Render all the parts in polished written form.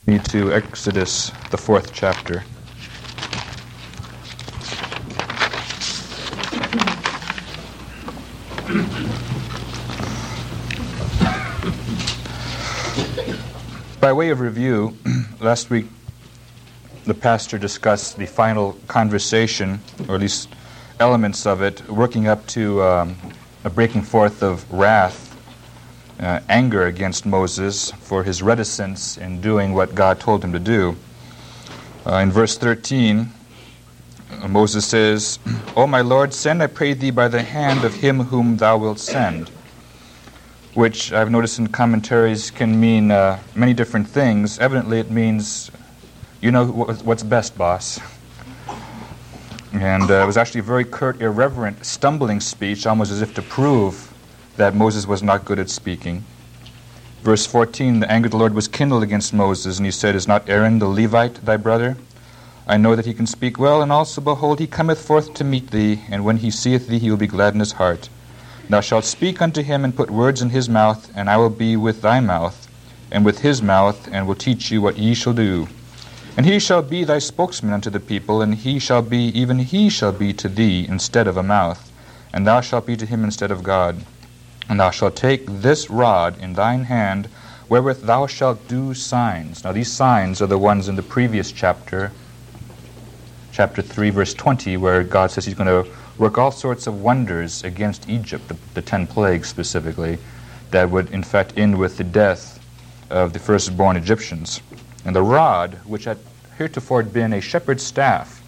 Me to Exodus, the 4th chapter. By way of review, last week the pastor discussed the final conversation, or at least elements of it, working up to a breaking forth of wrath, anger against Moses for his reticence in doing what God told him to do. In verse 13, Moses says, "O my Lord, send, I pray thee, by the hand of him whom thou wilt send," which I've noticed in commentaries can mean many different things. Evidently it means, you know what's best, boss. And it was actually a very curt, irreverent, stumbling speech, almost as if to prove that Moses was not good at speaking. Verse 14, the anger of the Lord was kindled against Moses, and he said, "Is not Aaron the Levite thy brother? I know that he can speak well, and also, behold, he cometh forth to meet thee, and when he seeth thee, he will be glad in his heart. Thou shalt speak unto him, and put words in his mouth, and I will be with thy mouth, and with his mouth, and will teach you what ye shall do. And he shall be thy spokesman unto the people, and he shall be to thee instead of a mouth, and thou shalt be to him instead of God. And thou shalt take this rod in thine hand, wherewith thou shalt do signs." Now these signs are the ones in the previous chapter 3, verse 20, where God says he's going to work all sorts of wonders against Egypt, the 10 plagues specifically, that would in fact end with the death of the firstborn Egyptians. And the rod, which had heretofore been a shepherd's staff,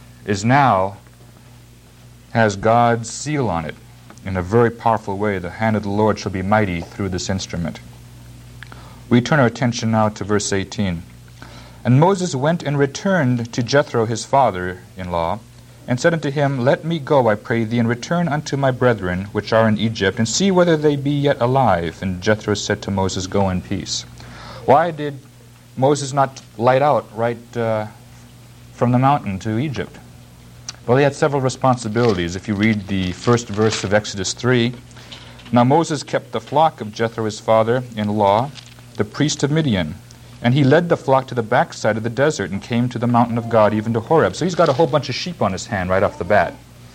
has God's seal on it. In a very powerful way, the hand of the Lord shall be mighty through this instrument. We turn our attention now to verse 18. "And Moses went and returned to Jethro his father-in-law, and said unto him, Let me go, I pray thee, and return unto my brethren which are in Egypt, and see whether they be yet alive. And Jethro said to Moses, Go in peace." Why did Moses not light out right from the mountain to Egypt? Well, he had several responsibilities. If you read the first verse of Exodus 3, "Now Moses kept the flock of Jethro his father-in-law, the priest of Midian. And he led the flock to the backside of the desert and came to the mountain of God, even to Horeb." So he's got a whole bunch of sheep on his hand right off the bat.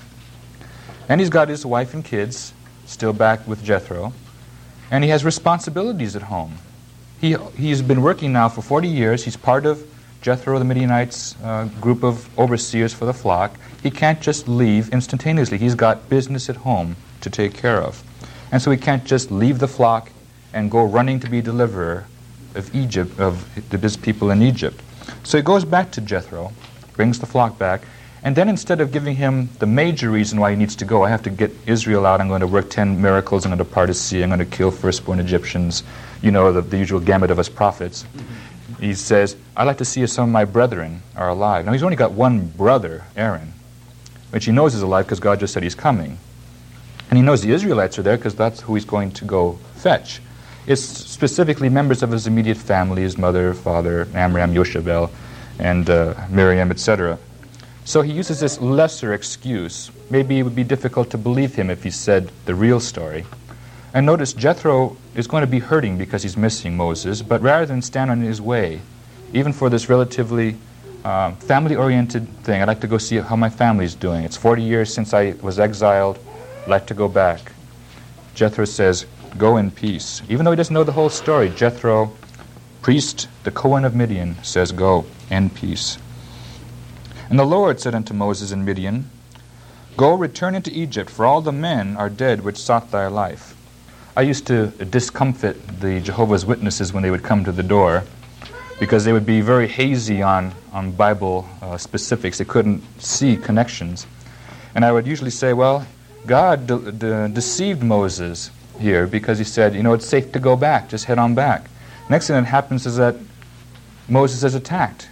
And he's got his wife and kids still back with Jethro. And he has responsibilities at home. He's been working now for 40 years. He's part of Jethro, the Midianites' group of overseers for the flock. He can't just leave instantaneously. He's got business at home to take care of. And so he can't just leave the flock and go running to be deliverer of Egypt, of his people in Egypt. So he goes back to Jethro, brings the flock back, and then instead of giving him the major reason why he needs to go, I have to get Israel out, I'm going to work 10 miracles, I'm going to part a sea, I'm going to kill firstborn Egyptians, you know, the usual gamut of us prophets. He says, "I'd like to see if some of my brethren are alive." Now he's only got one brother, Aaron, which he knows is alive because God just said he's coming. And he knows the Israelites are there because that's who he's going to go fetch. It's specifically members of his immediate family, his mother, father, Amram, Yoshabel, and Miriam, etc. So he uses this lesser excuse. Maybe it would be difficult to believe him if he said the real story. And notice Jethro is going to be hurting because he's missing Moses, but rather than stand on his way, even for this relatively family-oriented thing, I'd like to go see how my family's doing. It's 40 years since I was exiled. I'd like to go back. Jethro says, "Go in peace." Even though he doesn't know the whole story, Jethro, priest, the Cohen of Midian, says, "Go in peace." "And the Lord said unto Moses in Midian, Go, return into Egypt, for all the men are dead which sought thy life." I used to discomfit the Jehovah's Witnesses when they would come to the door because they would be very hazy on Bible specifics. They couldn't see connections. And I would usually say, well, God deceived Moses here because he said, you know, it's safe to go back, just head on back. Next thing that happens is that Moses is attacked.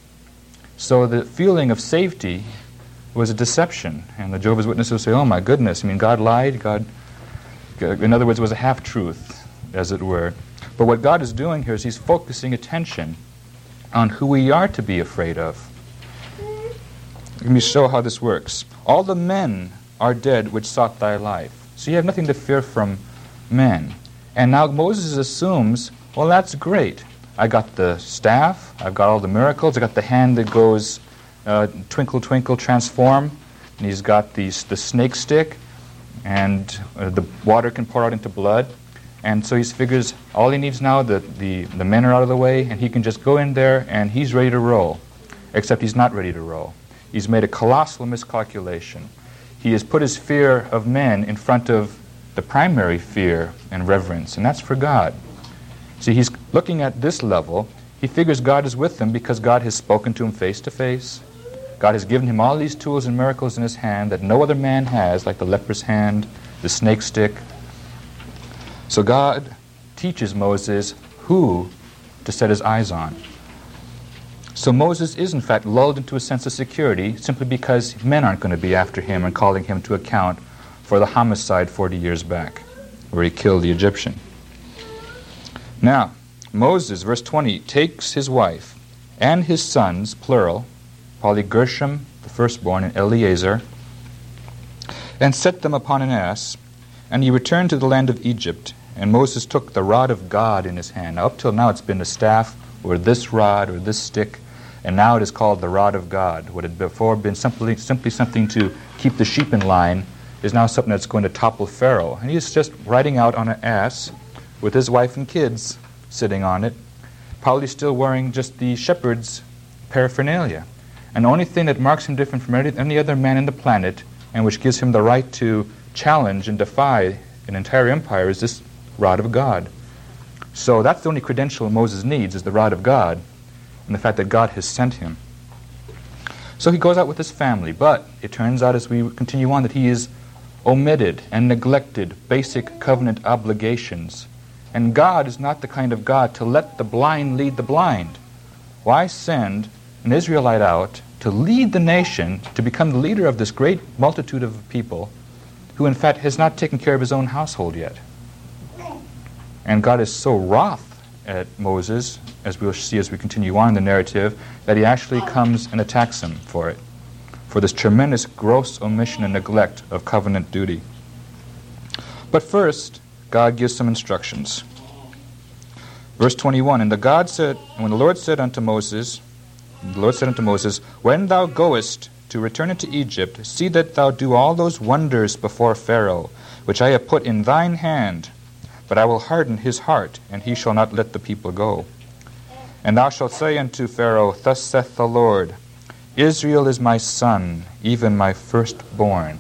So the feeling of safety was a deception. And the Jehovah's Witnesses would say, oh my goodness, I mean, God lied, in other words, it was a half-truth, as it were. But what God is doing here is he's focusing attention on who we are to be afraid of. Let me show how this works. "All the men are dead which sought thy life." So you have nothing to fear from men. And now Moses assumes, well, that's great. I got the staff, I've got all the miracles, I got the hand that goes twinkle, twinkle, transform, and he's got the snake stick, and the water can pour out into blood. And so he figures all he needs now, the men are out of the way, and he can just go in there and he's ready to roll. Except he's not ready to roll. He's made a colossal miscalculation. He has put his fear of men in front of the primary fear and reverence, and that's for God. See, he's looking at this level. He figures God is with him because God has spoken to him face to face. God has given him all these tools and miracles in his hand that no other man has, like the leper's hand, the snake stick. So God teaches Moses who to set his eyes on. So Moses is in fact lulled into a sense of security simply because men aren't going to be after him and calling him to account for the homicide 40 years back, where he killed the Egyptian. Now, Moses, verse 20, takes his wife and his sons, plural, probably Gershom, the firstborn, and Eleazar, and set them upon an ass, and he returned to the land of Egypt, and Moses took the rod of God in his hand. Now, up till now it's been a staff, or this rod, or this stick, and now it is called the rod of God. What had before been simply something to keep the sheep in line is now something that's going to topple Pharaoh. And he's just riding out on an ass with his wife and kids sitting on it, probably still wearing just the shepherd's paraphernalia. And the only thing that marks him different from any other man in the planet, and which gives him the right to challenge and defy an entire empire, is this rod of God. So that's the only credential Moses needs, is the rod of God, and the fact that God has sent him. So he goes out with his family, but it turns out as we continue on that he is omitted and neglected basic covenant obligations. And God is not the kind of God to let the blind lead the blind. Why send an Israelite out to lead the nation, to become the leader of this great multitude of people, who in fact has not taken care of his own household yet? And God is so wroth at Moses, as we'll see as we continue on in the narrative, that he actually comes and attacks him for it, for this tremendous gross omission and neglect of covenant duty. But first, God gives some instructions. Verse 21, And when the Lord said unto Moses, When thou goest to return into Egypt, see that thou do all those wonders before Pharaoh, which I have put in thine hand. But I will harden his heart, and he shall not let the people go. And thou shalt say unto Pharaoh, Thus saith the Lord, Israel is my son, even my firstborn.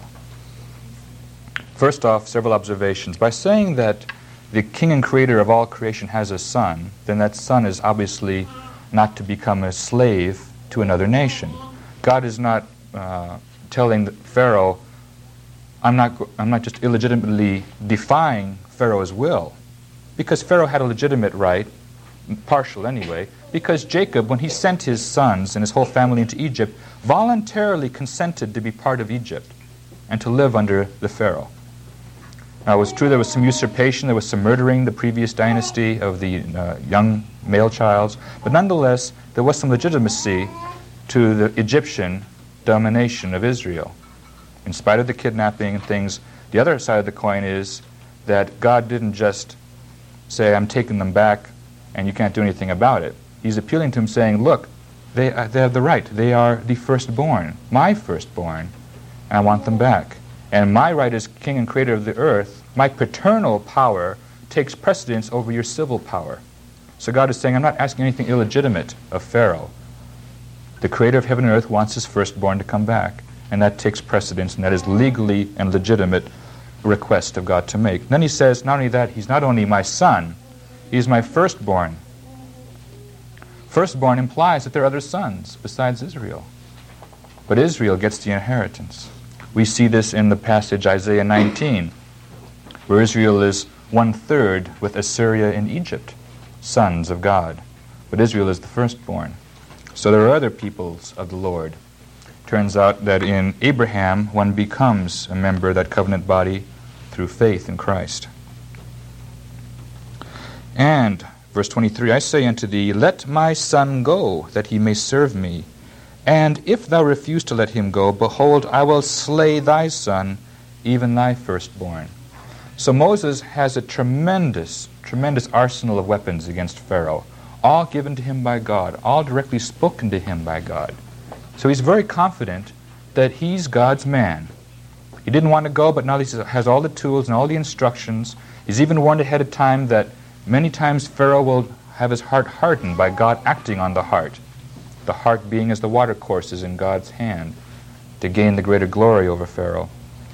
First off, several observations. By saying that the king and creator of all creation has a son, then that son is obviously not to become a slave to another nation. God is not telling Pharaoh, I'm not just illegitimately defying Pharaoh's will, because Pharaoh had a legitimate right, partial anyway, because Jacob, when he sent his sons and his whole family into Egypt, voluntarily consented to be part of Egypt and to live under the Pharaoh. Now, it was true there was some usurpation, there was some murdering the previous dynasty of the young male childs, but nonetheless, there was some legitimacy to the Egyptian domination of Israel. In spite of the kidnapping and things, the other side of the coin is that God didn't just say, I'm taking them back and you can't do anything about it. He's appealing to him saying, look, they have the right. They are the firstborn, my firstborn, and I want them back. And my right as king and creator of the earth, my paternal power takes precedence over your civil power. So God is saying, I'm not asking anything illegitimate of Pharaoh. The creator of heaven and earth wants his firstborn to come back, and that takes precedence, and that is legally and legitimate request of God to make. Then he says, not only that, he's not only my son, he's my firstborn. Firstborn implies that there are other sons besides Israel. But Israel gets the inheritance. We see this in the passage Isaiah 19, where Israel is 1/3 with Assyria and Egypt, sons of God. But Israel is the firstborn. So there are other peoples of the Lord. Turns out that in Abraham, one becomes a member of that covenant body through faith in Christ. And, verse 23, I say unto thee, Let my son go, that he may serve me. And if thou refuse to let him go, behold, I will slay thy son, even thy firstborn. So Moses has a tremendous arsenal of weapons against Pharaoh. all given to him by God, all directly spoken to him by God. So he's very confident that he's God's man. He didn't want to go, but now he has all the tools and all the instructions. He's even warned ahead of time that many times Pharaoh will have his heart hardened by God acting on the heart being as the watercourses in God's hand to gain the greater glory over Pharaoh.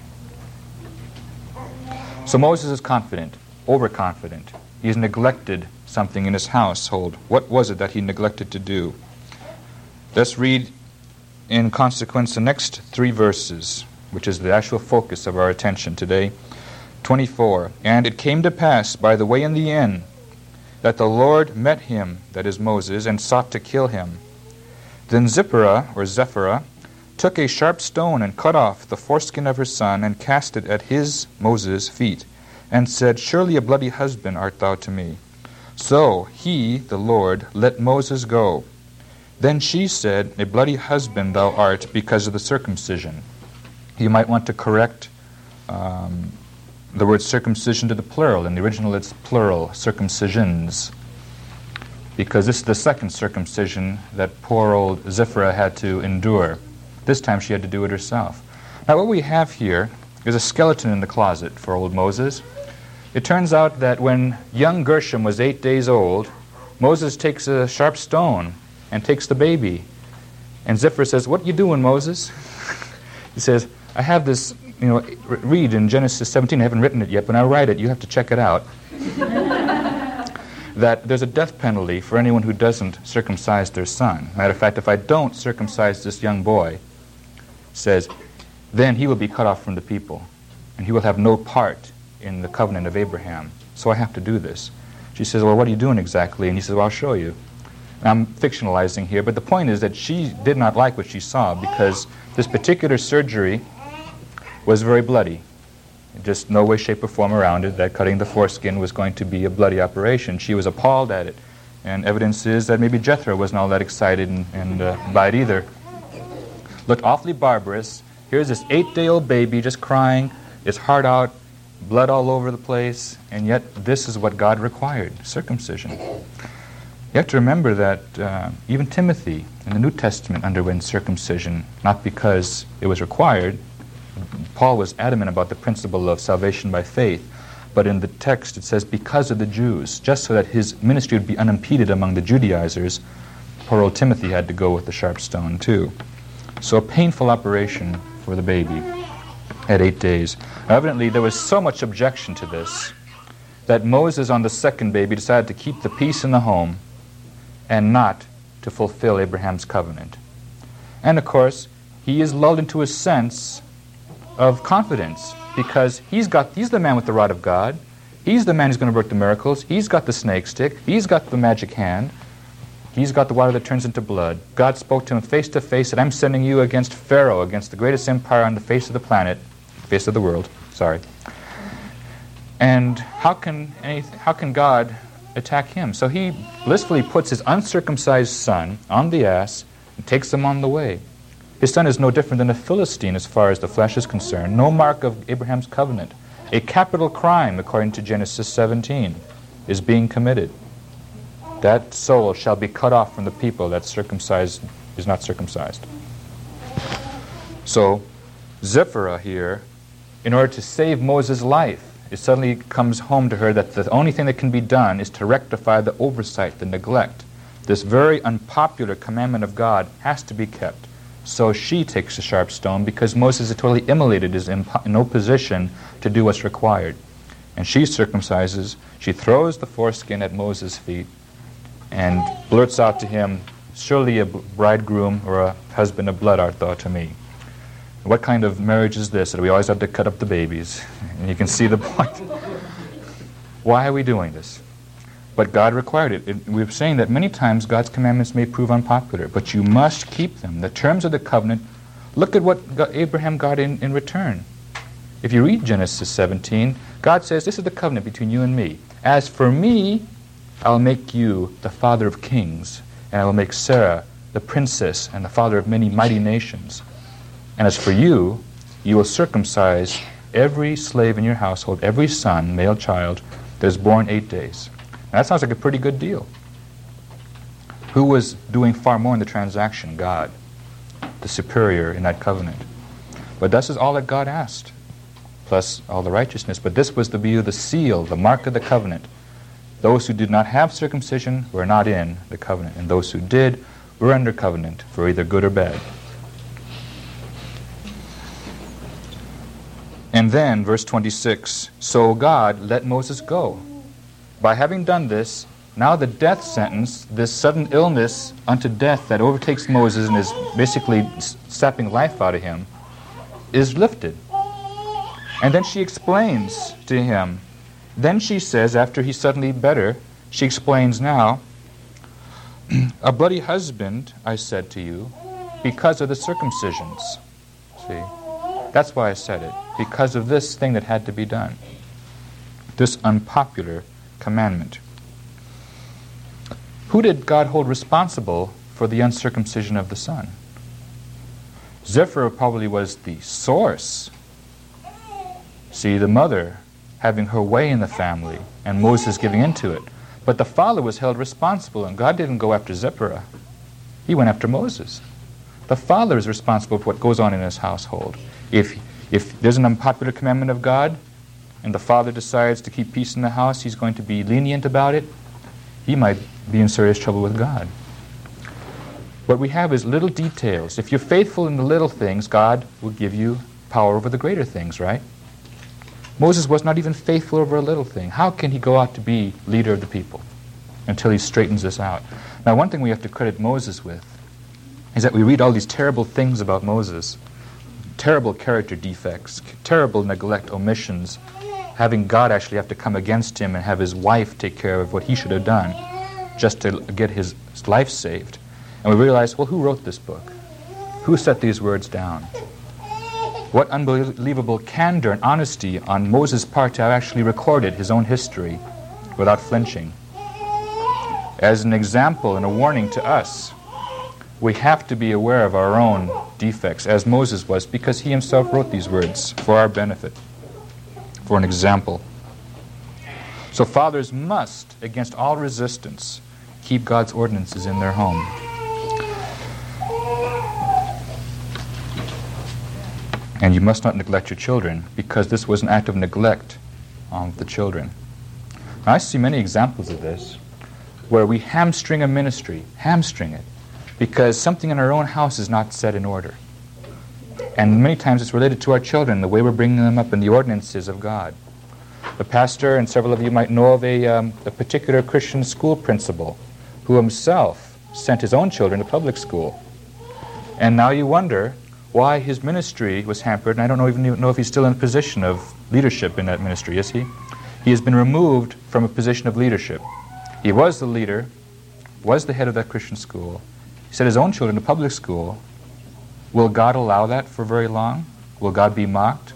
So Moses is confident, overconfident. He's neglected something in his household. What was it that he neglected to do? Let's read in consequence the next 3 verses, which is the actual focus of our attention today. 24, "And it came to pass by the way in the inn that the Lord met him," that is Moses, "and sought to kill him. Then Zipporah, took a sharp stone and cut off the foreskin of her son and cast it at Moses' feet, and said, Surely a bloody husband art thou to me. So he, the Lord, let Moses go. Then she said, A bloody husband thou art because of the circumcision." You might want to correct the word circumcision to the plural. In the original it's plural, circumcisions, because this is the second circumcision that poor old Zipporah had to endure. This time she had to do it herself. Now what we have here is a skeleton in the closet for old Moses. It turns out that when young Gershom was 8 days old, Moses takes a sharp stone and takes the baby. And Zipporah says, "What you doing, Moses?" He says, "I have this, read in Genesis 17. I haven't written it yet, but when I write it, you have to check it out. That there's a death penalty for anyone who doesn't circumcise their son. Matter of fact, if I don't circumcise this young boy," says, "then he will be cut off from the people, and he will have no part in the covenant of Abraham. So I have to do this." She says, "Well, what are you doing exactly?" And he says, "Well, I'll show you." Now, I'm fictionalizing here, but the point is that she did not like what she saw because this particular surgery was very bloody. Just no way, shape, or form around it that cutting the foreskin was going to be a bloody operation. She was appalled at it. And evidence is that maybe Jethro wasn't all that excited by it either. Looked awfully barbarous. Here's this 8-day-old baby just crying, his heart out, blood all over the place, and yet this is what God required, circumcision. You have to remember that even Timothy in the New Testament underwent circumcision, not because it was required. Paul was adamant about the principle of salvation by faith, but in the text it says because of the Jews, just so that his ministry would be unimpeded among the Judaizers. Poor old Timothy had to go with the sharp stone too. So a painful operation for the baby at 8 days. Now, evidently there was so much objection to this that Moses on the second baby decided to keep the peace in the home and not to fulfill Abraham's covenant. And of course, he is lulled into a sense of confidence because he's the man with the rod of God. He's the man who's going to work the miracles. He's got the snake stick. He's got the magic hand. He's got the water that turns into blood. God spoke to him face to face, said, "I'm sending you against Pharaoh, against the greatest empire on the face of the planet, face of the world, sorry." And how can God attack him? So he blissfully puts his uncircumcised son on the ass and takes him on the way. His son is no different than a Philistine as far as the flesh is concerned. No mark of Abraham's covenant. A capital crime, according to Genesis 17, is being committed. That soul shall be cut off from the people that circumcised is not circumcised. So Zipporah here, in order to save Moses' life, it suddenly comes home to her that the only thing that can be done is to rectify the oversight, the neglect. This very unpopular commandment of God has to be kept. So she takes a sharp stone because Moses is totally immolated, is in no position to do what's required. And she circumcises, she throws the foreskin at Moses' feet and blurts out to him, "Surely a bridegroom or a husband of blood art thou to me." What kind of marriage is this that we always have to cut up the babies? And you can see the point. Why are we doing this? But God required it. We're saying that many times God's commandments may prove unpopular, but you must keep them. The terms of the covenant, look at what Abraham got in return. If you read Genesis 17, God says, "This is the covenant between you and me. As for me, I'll make you the father of kings, and I will make Sarah the princess and the father of many mighty nations. And as for you, you will circumcise every slave in your household, every son, male child, that is born 8 days." Now, that sounds like a pretty good deal. Who was doing far more in the transaction? God, the superior in that covenant. But this is all that God asked, plus all the righteousness. But this was the view of the seal, the mark of the covenant. Those who did not have circumcision were not in the covenant, and those who did were under covenant for either good or bad. And then, verse 26, so God let Moses go. By having done this, now the death sentence, this sudden illness unto death that overtakes Moses and is basically sapping life out of him, is lifted. And then she explains to him. Then she says, after he's suddenly better, she explains now, a bloody husband, I said to you, because of the circumcisions. See? That's why I said it. Because of this thing that had to be done. This unpopular commandment. Who did God hold responsible for the uncircumcision of the son? Zipporah probably was the source. See, the mother having her way in the family, and Moses giving into it. But the father was held responsible, and God didn't go after Zipporah. He went after Moses. The father is responsible for what goes on in his household. If there's an unpopular commandment of God, and the father decides to keep peace in the house, he's going to be lenient about it, he might be in serious trouble with God. What we have is little details. If you're faithful in the little things, God will give you power over the greater things, right? Moses was not even faithful over a little thing. How can he go out to be leader of the people until he straightens this out? Now, one thing we have to credit Moses with is that we read all these terrible things about Moses, terrible character defects, terrible neglect, omissions, having God actually have to come against him and have his wife take care of what he should have done just to get his life saved. And we realize, well, who wrote this book? Who set these words down? What unbelievable candor and honesty on Moses' part to have actually recorded his own history without flinching. As an example and a warning to us, we have to be aware of our own defects, as Moses was, because he himself wrote these words for our benefit, for an example. So fathers must, against all resistance, keep God's ordinances in their home. And you must not neglect your children, because this was an act of neglect of the children. Now, I see many examples of this, where we hamstring a ministry, hamstring it, because something in our own house is not set in order. And many times it's related to our children, the way we're bringing them up in the ordinances of God. The pastor, and several of you might know of a particular Christian school principal who himself sent his own children to public school. And now you wonder why his ministry was hampered, and I don't even know if he's still in a position of leadership in that ministry, is he? He has been removed from a position of leadership. He was the leader, was the head of that Christian school. He sent his own children to public school. Will God allow that for very long? Will God be mocked?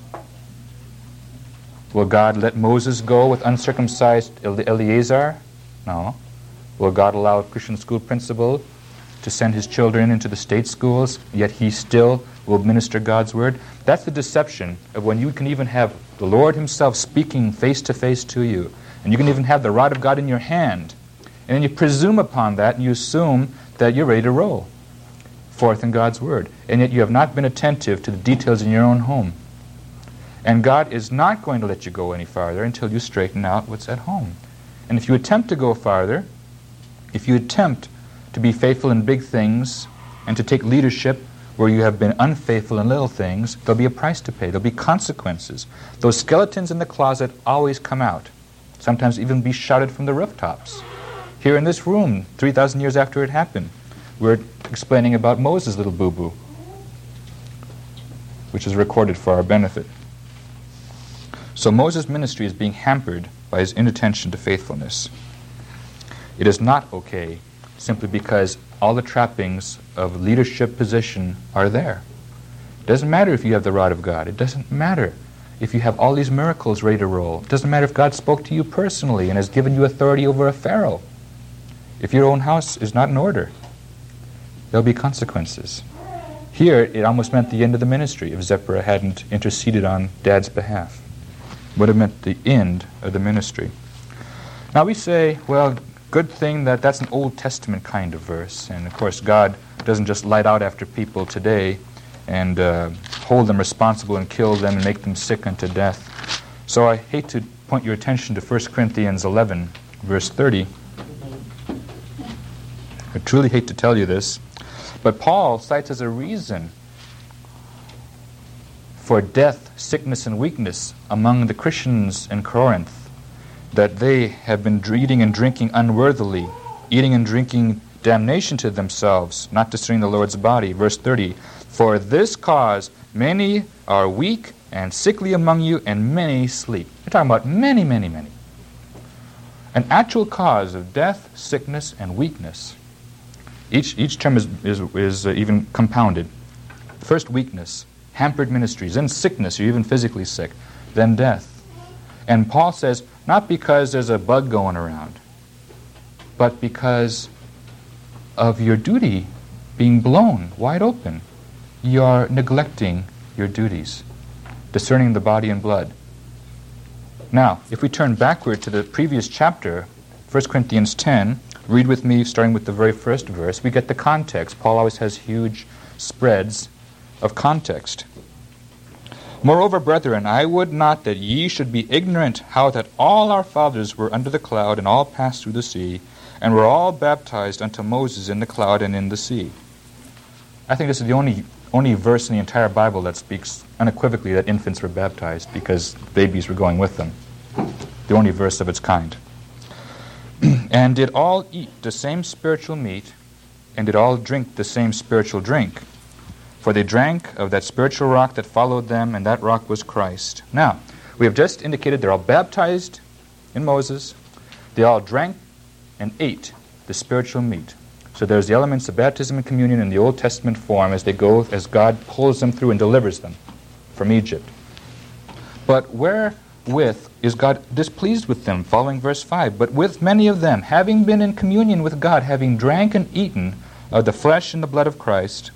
Will God let Moses go with uncircumcised Eleazar? No. Will God allow a Christian school principal to send his children into the state schools, yet he still will minister God's word? That's the deception of when you can even have the Lord himself speaking face to face to you, and you can even have the rod of God in your hand, and then you presume upon that, and you assume that you're ready to roll forth in God's word, and yet you have not been attentive to the details in your own home. And God is not going to let you go any farther until you straighten out what's at home. And if you attempt to go farther, if you attempt to be faithful in big things and to take leadership where you have been unfaithful in little things, there'll be a price to pay. There'll be consequences. Those skeletons in the closet always come out, sometimes even be shouted from the rooftops. Here in this room, 3,000 years after it happened, we're explaining about Moses' little boo-boo, which is recorded for our benefit. So Moses' ministry is being hampered by his inattention to faithfulness. It is not okay simply because all the trappings of leadership position are there. It doesn't matter if you have the rod of God. It doesn't matter if you have all these miracles ready to roll. It doesn't matter if God spoke to you personally and has given you authority over a pharaoh. If your own house is not in order, there'll be consequences. Here, it almost meant the end of the ministry if Zipporah hadn't interceded on Dad's behalf. It would have meant the end of the ministry. Now we say, well, good thing that that's an Old Testament kind of verse. And, of course, God doesn't just light out after people today and hold them responsible and kill them and make them sick unto death. So I hate to point your attention to 1 Corinthians 11, verse 30. I truly hate to tell you this, but Paul cites as a reason for death, sickness, and weakness among the Christians in Corinth that they have been eating and drinking unworthily, eating and drinking damnation to themselves, not discerning the Lord's body. Verse 30, for this cause many are weak and sickly among you, and many sleep. We're talking about many, many, many. An actual cause of death, sickness, and weakness. Each term is even compounded. First, weakness, hampered ministries. Then sickness, you're even physically sick. Then death. And Paul says, not because there's a bug going around, but because of your duty being blown wide open. You're neglecting your duties, discerning the body and blood. Now, if we turn backward to the previous chapter, 1 Corinthians 10, read with me, starting with the very first verse, we get the context. Paul always has huge spreads of context. Moreover, brethren, I would not that ye should be ignorant how that all our fathers were under the cloud, and all passed through the sea, and were all baptized unto Moses in the cloud and in the sea. I think this is the only verse in the entire Bible that speaks unequivocally that infants were baptized, because babies were going with them. The only verse of its kind. And did all eat the same spiritual meat, and did all drink the same spiritual drink. For they drank of that spiritual rock that followed them, and that rock was Christ. Now, we have just indicated they're all baptized in Moses. They all drank and ate the spiritual meat. So there's the elements of baptism and communion in the Old Testament form as they go, as God pulls them through and delivers them from Egypt. But wherewith is God displeased with them? Following verse 5. But with many of them, having been in communion with God, having drank and eaten of the flesh and the blood of Christ,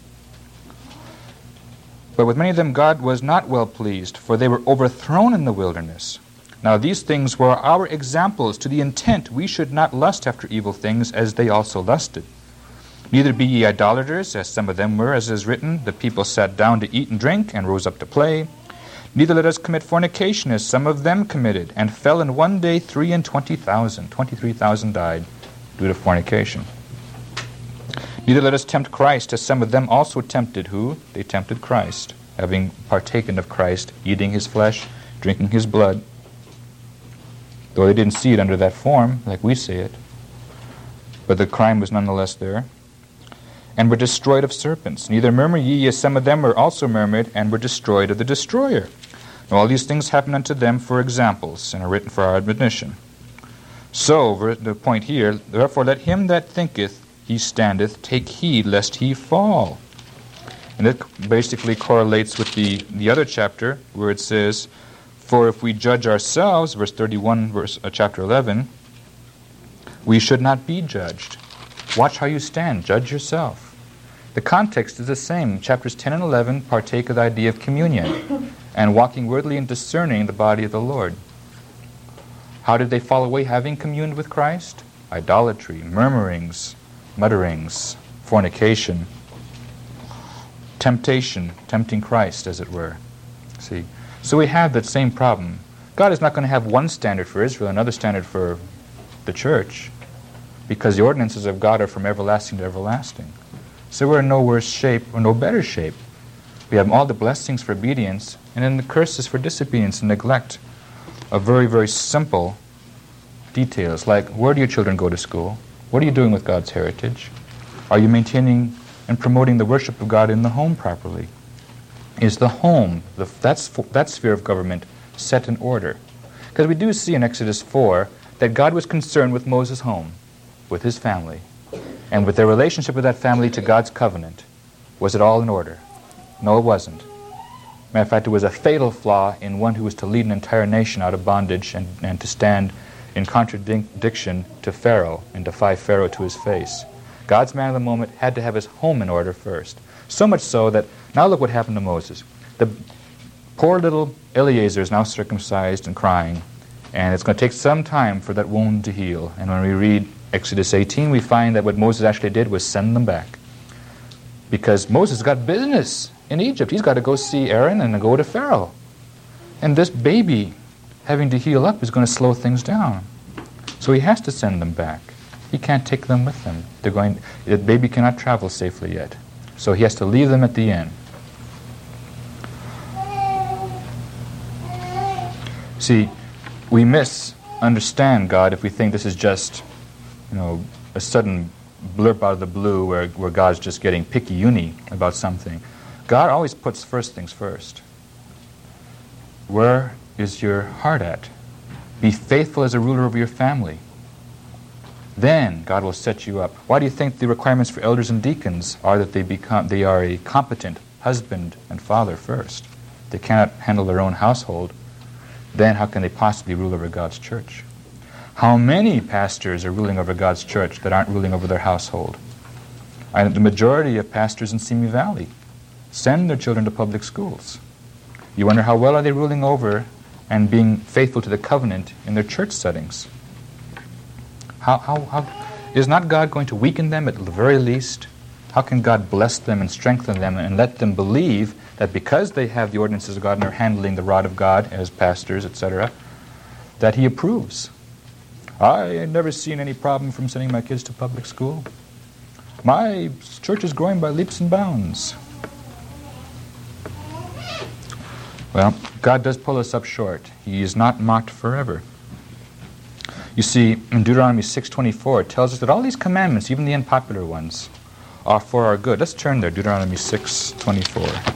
but with many of them God was not well pleased, for they were overthrown in the wilderness. Now these things were our examples, to the intent we should not lust after evil things, as they also lusted. Neither be ye idolaters, as some of them were, as is written, the people sat down to eat and drink, and rose up to play. Neither let us commit fornication, as some of them committed, and fell in one day 23,000. 23,000 died due to fornication. Neither let us tempt Christ, as some of them also tempted. Who? They tempted Christ, having partaken of Christ, eating his flesh, drinking his blood. Though they didn't see it under that form, like we see it. But the crime was nonetheless there. And were destroyed of serpents. Neither murmur ye, as some of them were also murmured, and were destroyed of the destroyer. Now all these things happen unto them for examples, and are written for our admonition. So, the point here, therefore let him that thinketh he standeth take heed lest he fall. And it basically correlates with the other chapter, where it says, for if we judge ourselves, verse 31, chapter 11, we should not be judged. Watch how you stand. Judge yourself. The context is the same. Chapters 10 and 11 partake of the idea of communion and walking worthily and discerning the body of the Lord. How did they fall away having communed with Christ? Idolatry, murmurings, mutterings, fornication, temptation, tempting Christ, as it were. See? So we have that same problem. God is not going to have one standard for Israel, another standard for the church, because the ordinances of God are from everlasting to everlasting. So we're in no worse shape or no better shape. We have all the blessings for obedience, and then the curses for disobedience and neglect of very, very simple details, like where do your children go to school? What are you doing with God's heritage? Are you maintaining and promoting the worship of God in the home properly? Is the home, that sphere of government, set in order? Because we do see in Exodus 4 that God was concerned with Moses' home, with his family, and with their relationship with that family to God's covenant. Was it all in order? No, it wasn't. Matter of fact, it was a fatal flaw in one who was to lead an entire nation out of bondage and to stand in contradiction to Pharaoh and defy Pharaoh to his face. God's man of the moment had to have his home in order first. So much so that, now look what happened to Moses. The poor little Eliezer is now circumcised and crying, and it's going to take some time for that wound to heal. And when we read Exodus 18, we find that what Moses actually did was send them back. Because Moses got business in Egypt. He's got to go see Aaron and go to Pharaoh. And this baby having to heal up is going to slow things down. So he has to send them back. He can't take them with him. The baby cannot travel safely yet. So he has to leave them at the end. See, we misunderstand God if we think this is just, a sudden blurb out of the blue where God's just getting picky-uni about something. God always puts first things first. Where is your heart at? Be faithful as a ruler over your family. Then God will set you up. Why do you think the requirements for elders and deacons are that they are a competent husband and father first? They cannot handle their own household. Then how can they possibly rule over God's church? How many pastors are ruling over God's church that aren't ruling over their household? And the majority of pastors in Simi Valley send their children to public schools. You wonder how well are they ruling over and being faithful to the covenant in their church settings? How is not God going to weaken them at the very least? How can God bless them and strengthen them and let them believe that because they have the ordinances of God and are handling the rod of God as pastors, etc., that He approves? I have never seen any problem from sending my kids to public school. My church is growing by leaps and bounds. Well, God does pull us up short. He is not mocked forever. You see, in Deuteronomy 6:24, it tells us that all these commandments, even the unpopular ones, are for our good. Let's turn there, Deuteronomy 6:24.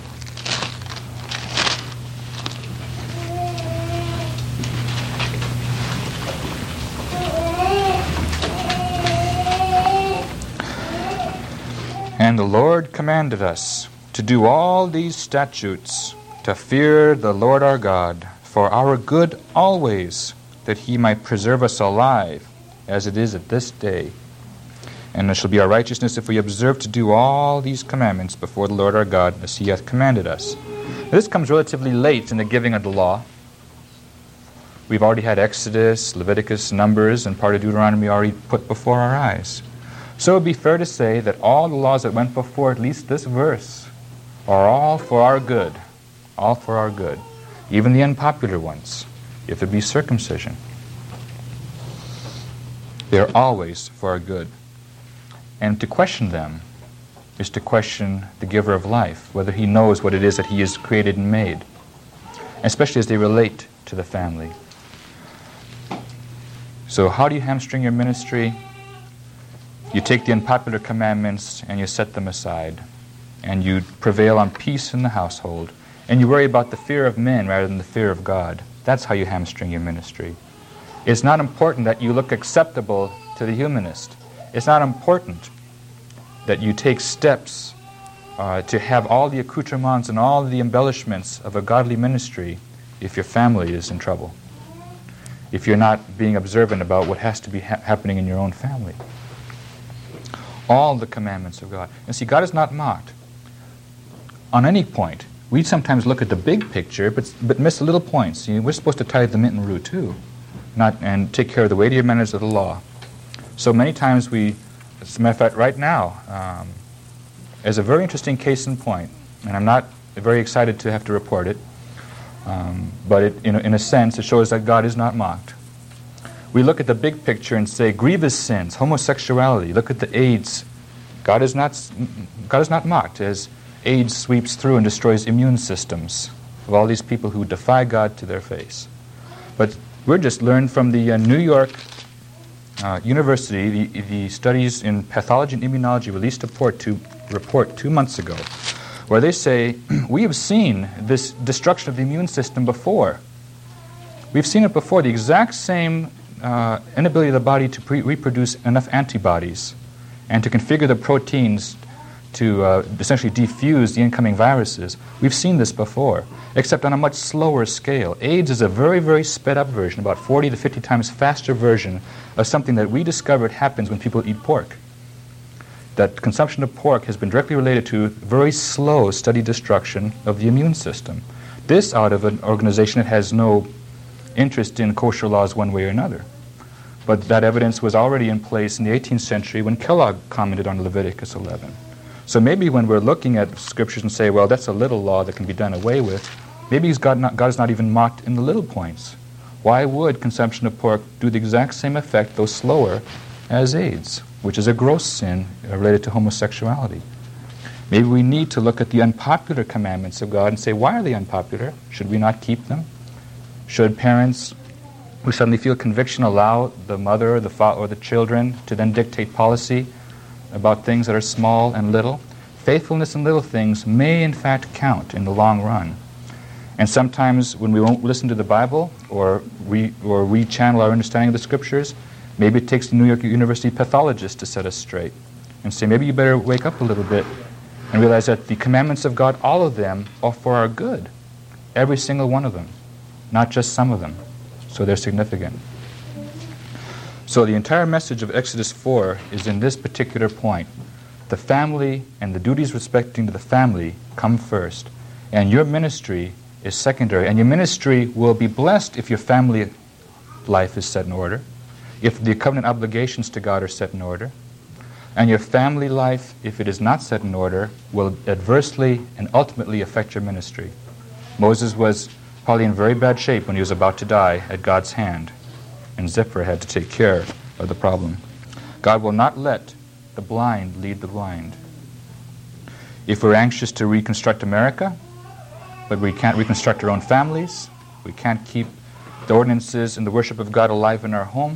And the Lord commanded us to do all these statutes, to fear the Lord our God, for our good always, that He might preserve us alive, as it is at this day. And it shall be our righteousness if we observe to do all these commandments before the Lord our God, as He hath commanded us. Now, this comes relatively late in the giving of the law. We've already had Exodus, Leviticus, Numbers, and part of Deuteronomy already put before our eyes. So it would be fair to say that all the laws that went before at least this verse are all for our good. All for our good. Even the unpopular ones, if it be circumcision. They are always for our good. And to question them is to question the giver of life, whether He knows what it is that He has created and made, especially as they relate to the family. So how do you hamstring your ministry? You take the unpopular commandments and you set them aside, and you prevail on peace in the household, and you worry about the fear of men rather than the fear of God. That's how you hamstring your ministry. It's not important that you look acceptable to the humanist. It's not important that you take steps to have all the accoutrements and all the embellishments of a godly ministry if your family is in trouble, if you're not being observant about what has to be happening in your own family. All the commandments of God. And see, God is not mocked on any point. We sometimes look at the big picture, but miss little points. You know, we're supposed to tithe the mint and rue too, and take care of the weightier matters of the law. So many times as a matter of fact, right now, is a very interesting case in point, and I'm not very excited to have to report it, but in a sense, it shows that God is not mocked. We look at the big picture and say, grievous sins, homosexuality, look at the AIDS. God is not mocked as AIDS sweeps through and destroys immune systems of all these people who defy God to their face. But we're just learned from the New York University, the studies in pathology and immunology released a report 2 months ago, where they say, we have seen this destruction of the immune system before. We've seen it before, the exact same inability of the body to reproduce enough antibodies and to configure the proteins to essentially defuse the incoming viruses. We've seen this before, except on a much slower scale. AIDS is a very, very sped up version, about 40 to 50 times faster version of something that we discovered happens when people eat pork. That consumption of pork has been directly related to very slow, steady destruction of the immune system. This out of an organization that has no interest in kosher laws one way or another. But that evidence was already in place in the 18th century when Kellogg commented on Leviticus 11. So maybe when we're looking at scriptures and say, well, that's a little law that can be done away with, maybe God is not even mocked in the little points. Why would consumption of pork do the exact same effect, though slower, as AIDS, which is a gross sin related to homosexuality? Maybe we need to look at the unpopular commandments of God and say, why are they unpopular? Should we not keep them? Should parents who suddenly feel conviction allow the mother or the father or the children to then dictate policy about things that are small and little? Faithfulness in little things may in fact count in the long run. And sometimes when we won't listen to the Bible or we channel our understanding of the Scriptures, maybe it takes the New York University pathologist to set us straight and say, maybe you better wake up a little bit and realize that the commandments of God, all of them, are for our good. Every single one of them, not just some of them. So they're significant. So the entire message of Exodus 4 is in this particular point. The family and the duties respecting to the family come first. And your ministry is secondary. And your ministry will be blessed if your family life is set in order, if the covenant obligations to God are set in order. And your family life, if it is not set in order, will adversely and ultimately affect your ministry. Moses was probably in very bad shape when he was about to die at God's hand, and Zipporah had to take care of the problem. God will not let the blind lead the blind. If we're anxious to reconstruct America, but we can't reconstruct our own families, we can't keep the ordinances and the worship of God alive in our home,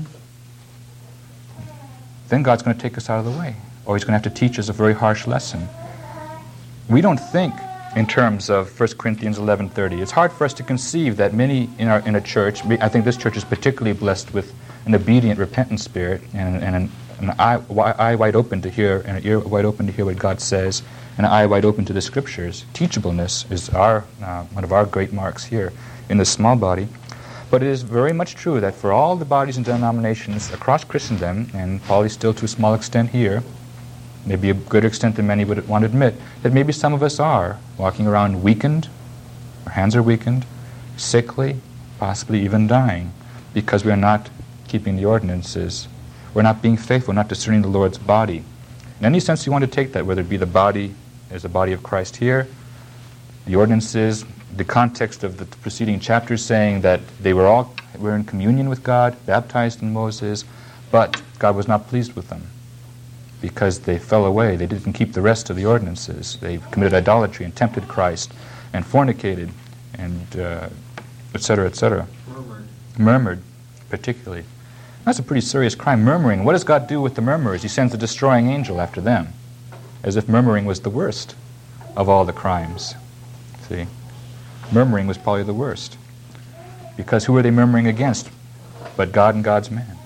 then God's going to take us out of the way, or He's going to have to teach us a very harsh lesson. We don't think in terms of 1 Corinthians 11:30. It's hard for us to conceive that many in a church, I think this church is particularly blessed with an obedient, repentant spirit and an eye wide open to hear, and an ear wide open to hear what God says, and an eye wide open to the Scriptures. Teachableness is one of our great marks here in the small body. But it is very much true that for all the bodies and denominations across Christendom, and probably still to a small extent here, maybe a greater extent than many would want to admit, that maybe some of us are walking around weakened, our hands are weakened, sickly, possibly even dying, because we are not keeping the ordinances. We're not being faithful, not discerning the Lord's body. In any sense you want to take that, whether it be the body as the body of Christ here, the ordinances, the context of the preceding chapters saying that they were in communion with God, baptized in Moses, but God was not pleased with them because they fell away. They didn't keep the rest of the ordinances. They committed idolatry and tempted Christ and fornicated and etc., etc. Murmured, particularly. That's a pretty serious crime, murmuring. What does God do with the murmurers? He sends a destroying angel after them, as if murmuring was the worst of all the crimes. See? Murmuring was probably the worst. Because who are they murmuring against? But God and God's man.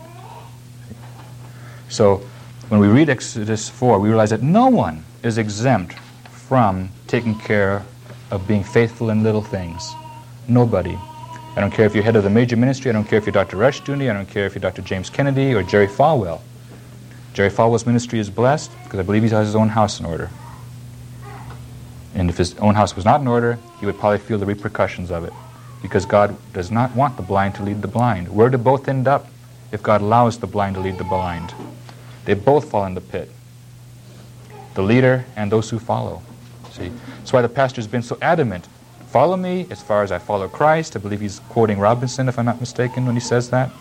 So when we read Exodus 4, we realize that no one is exempt from taking care of being faithful in little things. Nobody. I don't care if you're head of the major ministry. I don't care if you're Dr. Rushdoony. I don't care if you're Dr. James Kennedy or Jerry Falwell. Jerry Falwell's ministry is blessed because I believe he has his own house in order. And if his own house was not in order, he would probably feel the repercussions of it, because God does not want the blind to lead the blind. Where do both end up if God allows the blind to lead the blind? They both fall in the pit, the leader and those who follow. See, that's why the pastor's been so adamant. Follow me as far as I follow Christ. I believe he's quoting Robinson, if I'm not mistaken, when he says that.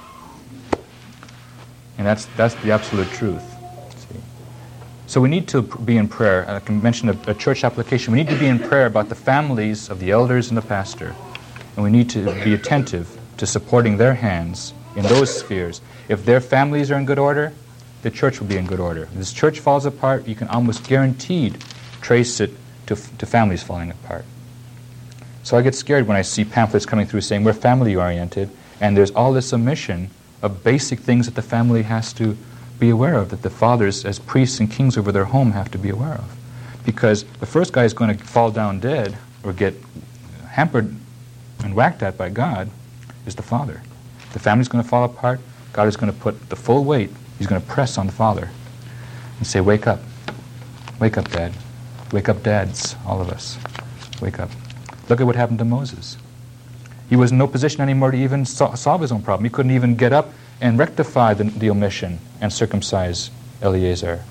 And that's the absolute truth. So we need to be in prayer. I can mention a church application. We need to be in prayer about the families of the elders and the pastor. And we need to be attentive to supporting their hands in those spheres. If their families are in good order, the church will be in good order. If this church falls apart, you can almost guaranteed trace it to families falling apart. So I get scared when I see pamphlets coming through saying we're family-oriented, and there's all this omission of basic things that the family has to be aware of, that the fathers, as priests and kings over their home, have to be aware of. Because the first guy is going to fall down dead or get hampered and whacked at by God is the father. The family's going to fall apart. God is going to put the full weight. He's going to press on the father and say, wake up. Wake up, Dad. Wake up, dads, all of us. Wake up. Look at what happened to Moses. He was in no position anymore to even solve his own problem. He couldn't even get up and rectify the omission and circumcise Eleazar.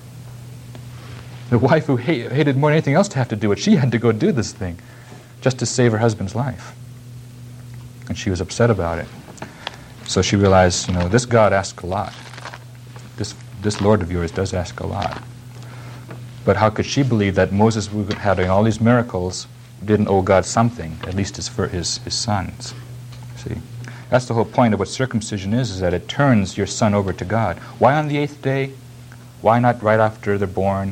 The wife who hated more than anything else to have to do it, she had to go do this thing just to save her husband's life. And she was upset about it. So she realized, this God asks a lot. This Lord of yours does ask a lot. But how could she believe that Moses, who had doing all these miracles, didn't owe God something, at least his sons? See? That's the whole point of what circumcision is that it turns your son over to God. Why on the 8th day? Why not right after they're born?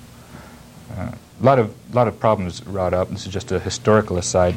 A lot of problems wrought up. This is just a historical aside.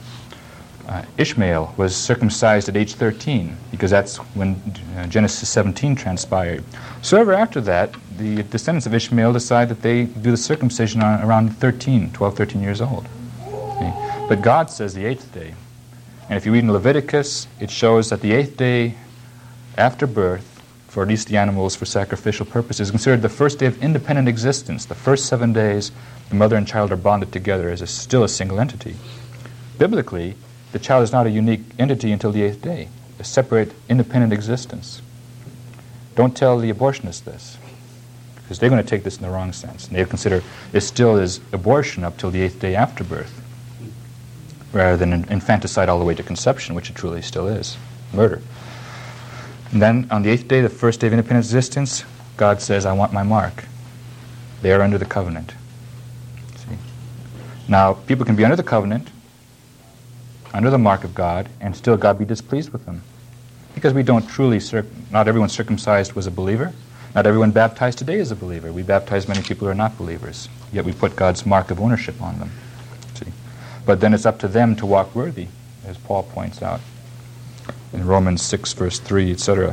Ishmael was circumcised at age 13 because that's when Genesis 17 transpired. So ever after that, the descendants of Ishmael decide that they do the circumcision around 12, 13 years old. Okay? But God says the 8th day. And if you read in Leviticus, it shows that the 8th day after birth, for at least the animals for sacrificial purposes, is considered the first day of independent existence. The first 7 days, the mother and child are bonded together as still a single entity. Biblically, the child is not a unique entity until the 8th day, a separate, independent existence. Don't tell the abortionists this, because they're going to take this in the wrong sense. And they consider it still is abortion up till the 8th day after birth, rather than infanticide all the way to conception, which it truly still is, murder. And then on the 8th day, the first day of independent existence, God says, I want my mark. They are under the covenant. See? Now, people can be under the covenant, under the mark of God, and still God be displeased with them. Because we don't truly, not everyone circumcised was a believer. Not everyone baptized today is a believer. We baptize many people who are not believers. Yet we put God's mark of ownership on them. See? But then it's up to them to walk worthy, as Paul points out in Romans 6, verse 3, etc.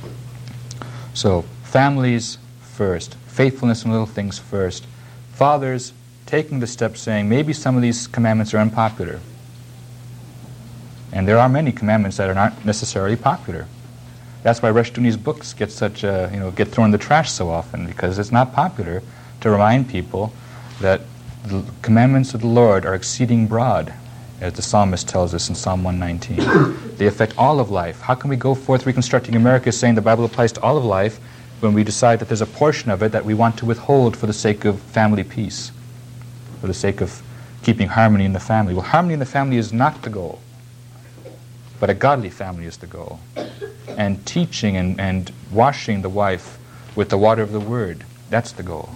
So, families first. Faithfulness in little things first. Fathers taking the step saying, maybe some of these commandments are unpopular. And there are many commandments that are not necessarily popular. That's why Rushdoony's books get get thrown in the trash so often, because it's not popular to remind people that the commandments of the Lord are exceeding broad, as the psalmist tells us in Psalm 119. They affect all of life. How can we go forth reconstructing America saying the Bible applies to all of life when we decide that there's a portion of it that we want to withhold for the sake of family peace, for the sake of keeping harmony in the family? Well, harmony in the family is not the goal, but a godly family is the goal. And teaching and washing the wife with the water of the Word, that's the goal.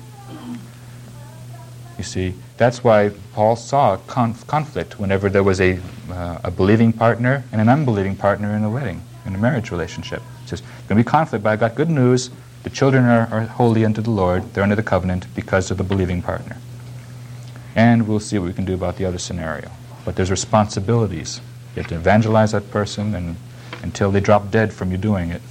You see, that's why Paul saw conflict whenever there was a believing partner and an unbelieving partner in a wedding, in a marriage relationship. He says, there's going to be conflict, but I've got good news. The children are holy unto the Lord. They're under the covenant because of the believing partner. And we'll see what we can do about the other scenario. But there's responsibilities. You have to evangelize that person until they drop dead from you doing it.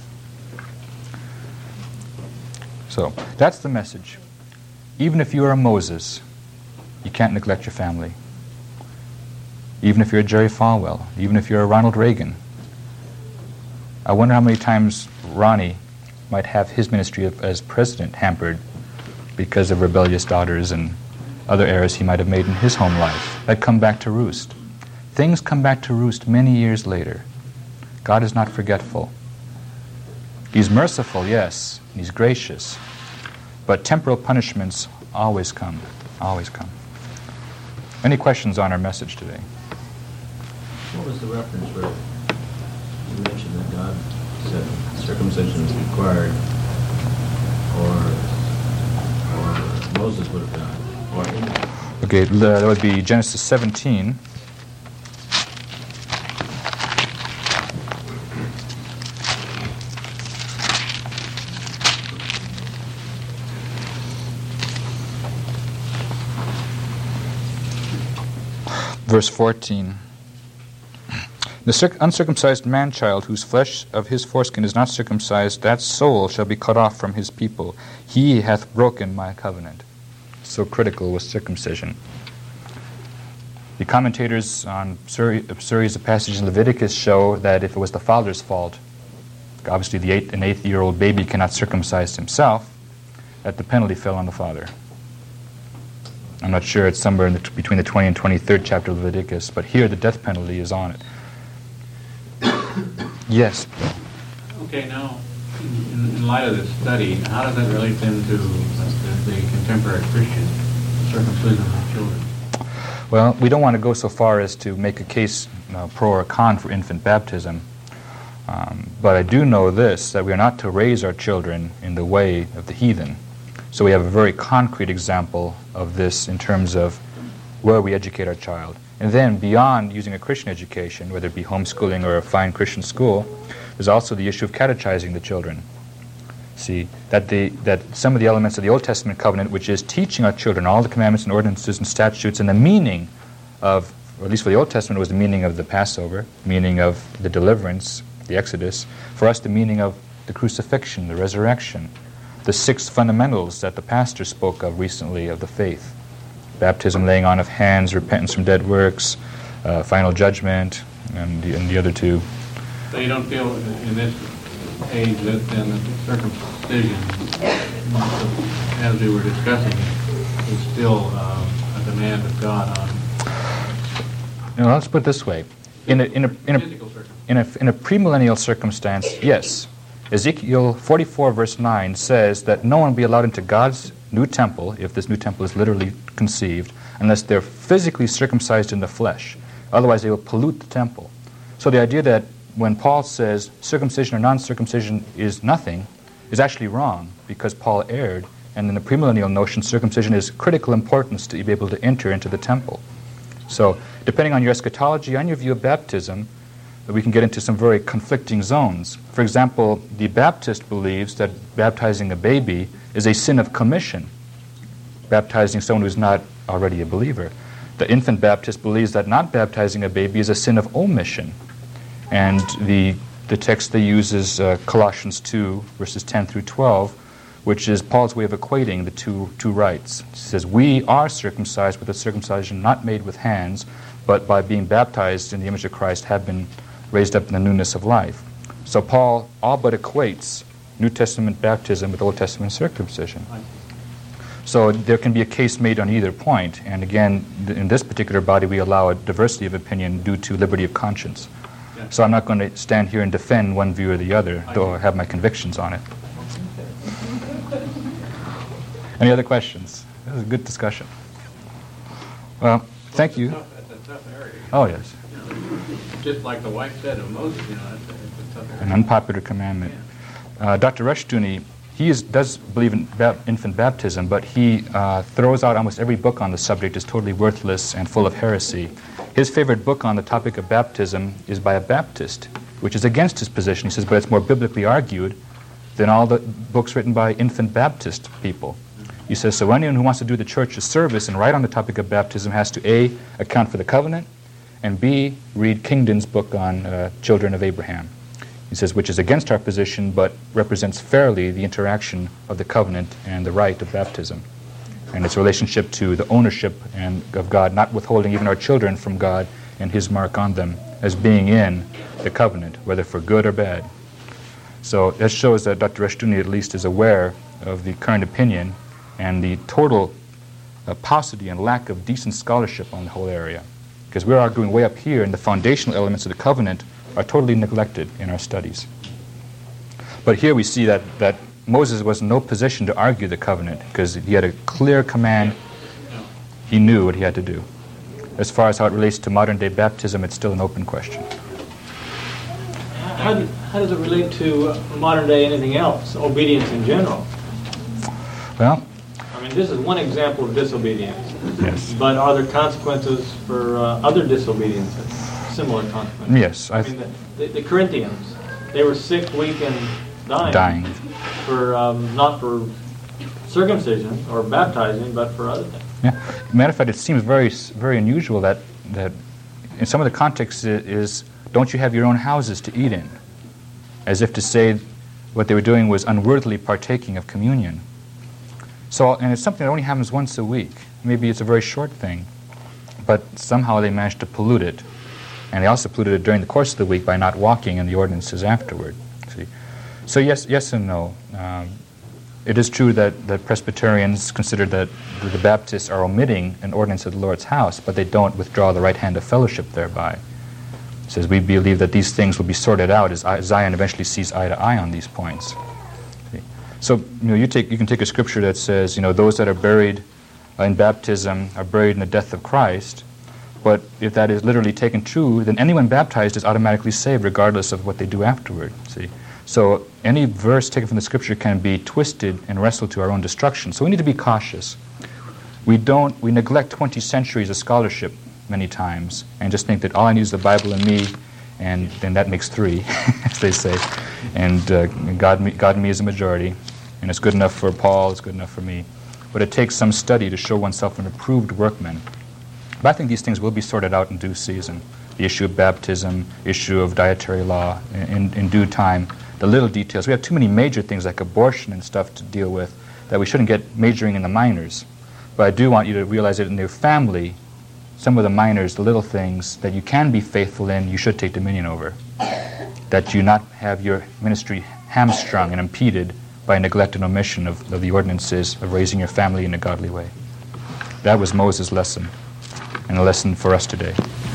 So, that's the message. Even if you are a Moses, you can't neglect your family. Even if you're a Jerry Falwell, even if you're a Ronald Reagan. I wonder how many times Ronnie might have his ministry as president hampered because of rebellious daughters and other errors he might have made in his home life that come back to roost. Things come back to roost many years later. God is not forgetful. He's merciful, yes, and He's gracious. But temporal punishments always come, always come. Any questions on our message today? What was the reference where you mentioned that God said circumcision is required, or Moses would have done, or anything? Okay, that would be Genesis 17. Verse 14. The uncircumcised man-child whose flesh of his foreskin is not circumcised, that soul shall be cut off from his people. He hath broken my covenant. So critical was circumcision. The commentators on a series of passages in Leviticus show that if it was the father's fault, obviously an 8-year-old baby cannot circumcise himself, that the penalty fell on the father. I'm not sure, it's somewhere between the 20 and 23rd chapter of Leviticus, but here the death penalty is on it. Yes. Okay, Okay, now, in light of this study, how does that relate then to the contemporary Christian circumcision of children? Well, we don't want to go so far as to make a case pro or con for infant baptism. But I do know this, that we are not to raise our children in the way of the heathen. So we have a very concrete example of this in terms of where we educate our child. And then beyond using a Christian education, whether it be homeschooling or a fine Christian school, there's also the issue of catechizing the children. See, that some of the elements of the Old Testament covenant, which is teaching our children all the commandments and ordinances and statutes and the meaning of, or at least for the Old Testament, was the meaning of the Passover, meaning of the deliverance, the Exodus. For us, the meaning of the crucifixion, the resurrection, the 6 fundamentals that the pastor spoke of recently of the faith. Baptism, laying on of hands, repentance from dead works, final judgment, and the other 2. So you don't feel in this age that then the circumcision, as we were discussing, is still a demand of God on let's put it this way. In a premillennial circumstance, yes. Ezekiel 44 verse 9 says that no one will be allowed into God's new temple, if this new temple is literally conceived, unless they're physically circumcised in the flesh. Otherwise they will pollute the temple. So the idea that when Paul says circumcision or non-circumcision is nothing is actually wrong, because Paul erred, and in the premillennial notion circumcision is critical importance to be able to enter into the temple. So depending on your eschatology and your view of baptism, we can get into some very conflicting zones. For example, the Baptist believes that baptizing a baby is a sin of commission, baptizing someone who's not already a believer. The infant Baptist believes that not baptizing a baby is a sin of omission. And the text they use is Colossians 2, verses 10 through 12, which is Paul's way of equating the two rites. He says, we are circumcised with a circumcision not made with hands, but by being baptized in the image of Christ have been raised up in the newness of life. So Paul all but equates New Testament baptism with Old Testament circumcision. So there can be a case made on either point. And again, in this particular body, we allow a diversity of opinion due to liberty of conscience. So I'm not going to stand here and defend one view or the other, though I have my convictions on it. Any other questions? That was a good discussion. Well, thank you. That's a tough area. Oh, yes. Just like the wife said of Moses, it's a tough area. An unpopular commandment. Dr. Rushdoony, does believe in infant baptism, but he throws out almost every book on the subject as totally worthless and full of heresy. His favorite book on the topic of baptism is by a Baptist, which is against his position. He says, but it's more biblically argued than all the books written by infant Baptist people. He says, so anyone who wants to do the church a service and write on the topic of baptism has to A, account for the covenant, and B, read Kingdon's book on children of Abraham. He says, which is against our position, but represents fairly the interaction of the covenant and the rite of baptism, and its relationship to the ownership of God, not withholding even our children from God and His mark on them as being in the covenant, whether for good or bad. So that shows that Dr. Rushdoony at least is aware of the current opinion and the total paucity and lack of decent scholarship on the whole area. Because we're arguing way up here, and the foundational elements of the covenant are totally neglected in our studies. But here we see that Moses was in no position to argue the covenant, because he had a clear command. He knew what he had to do. As far as how it relates to modern-day baptism, it's still an open question. How does it relate to modern-day anything else, obedience in general? Well, I mean, this is one example of disobedience. yes. But are there consequences for other disobediences, similar consequences? Yes. I mean, the Corinthians, they were sick, weak, and dying. For not for circumcision or baptizing, but for other things. Yeah. Matter of fact, it seems very, very unusual that in some of the context is, don't you have your own houses to eat in? As if to say what they were doing was unworthily partaking of communion. So, and it's something that only happens once a week. Maybe it's a very short thing, but somehow they managed to pollute it. And they also polluted it during the course of the week by not walking in the ordinances afterward. See? So yes and no. It is true that Presbyterians consider that the Baptists are omitting an ordinance of the Lord's house, but they don't withdraw the right hand of fellowship thereby. It says we believe that these things will be sorted out as Zion eventually sees eye to eye on these points. See? So you can take a scripture that says those that are buried in baptism are buried in the death of Christ. But if that is literally taken true, then anyone baptized is automatically saved regardless of what they do afterward. See? So any verse taken from the scripture can be twisted and wrestled to our own destruction. So we need to be cautious. We neglect 20 centuries of scholarship many times and just think that all I need is the Bible and me, and then that makes 3, as they say. And God and me is a majority, and it's good enough for Paul, it's good enough for me. But it takes some study to show oneself an approved workman. But I think these things will be sorted out in due season. The issue of baptism, issue of dietary law, in due time. The little details. We have too many major things like abortion and stuff to deal with that we shouldn't get majoring in the minors. But I do want you to realize that in your family, some of the minors, the little things that you can be faithful in, you should take dominion over. That you not have your ministry hamstrung and impeded by neglect and omission of the ordinances of raising your family in a godly way. That was Moses' lesson, and a lesson for us today.